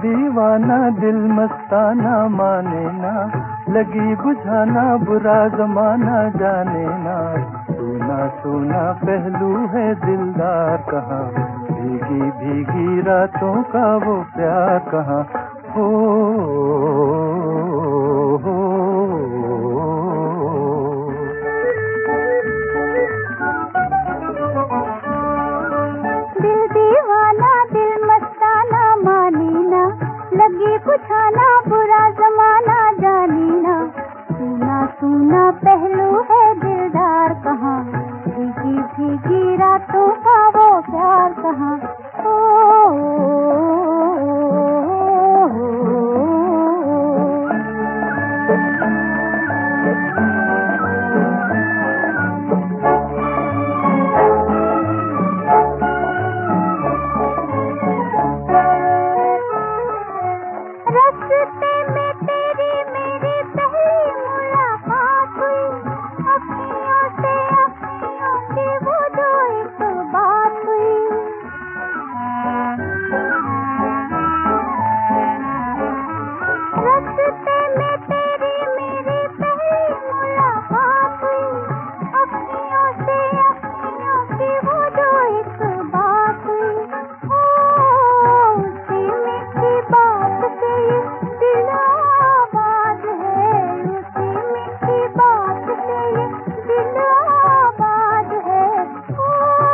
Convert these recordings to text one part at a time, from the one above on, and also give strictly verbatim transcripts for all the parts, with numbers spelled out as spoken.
दीवाना दिल मस्ताना माने ना, लगी बुझाना बुरा जमाना जाने ना। सुना सुना पहलू है दिलदार कहाँ, भीगी भीगी रातों का वो प्यार कहाँ। हो, हो, दिल दीवाना दिल मस्ताना मानी ना, लगी बुझाना बुरा जमाना जानी ना। सुना सुना पहलू है दिलदार कहाँ, भीगी भीगी रातों का वो प्यार कहाँ। ओ, रस्ते में तेरी मेरी पहली मुलाकात हुई, अखियों से अखियों की वो जो एक बात हुई। रस्ते में तेरी मेरी पहली मुलाकात हुई, अखियों से अखियों की वो जो एक बात हुई। ओ, उसी मीठी बात से ये दिल आबाद है, उसी मीठी बात से ये दिल आबाद है। ओ,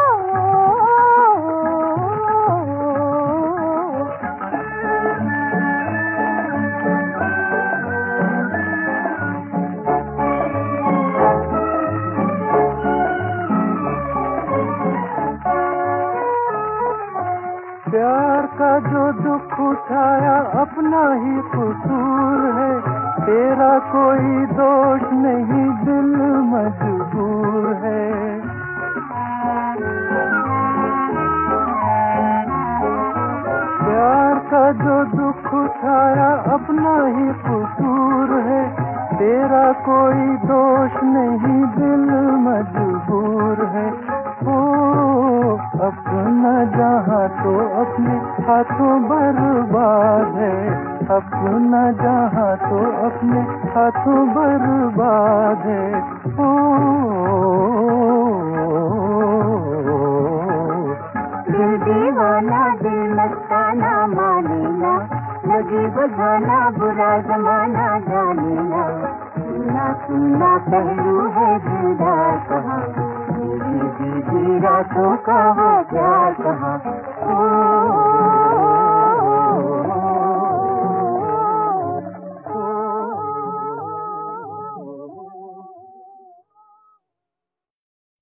प्यार का जो दुख उठाया अपना ही कसूर है, तेरा कोई दोष नहीं दिल मजबूर है। प्यार का जो दुख उठाया अपना ही कसूर है, तेरा कोई दोष नहीं दिल मजबूर है। ओ, अपना जहाँ तो अपने हाथों बर्बाद है, अपना जहाँ तो अपने हाथों बर्बाद है। ओ, दिल दीवाना दिल मस्ताना माने ना, लगी बुझाना बुरा जमाना जाने ना। सुना सुना पहलू है दिलदार कहाँ, भीगी भीगी रातों का वो प्यार कहाँ।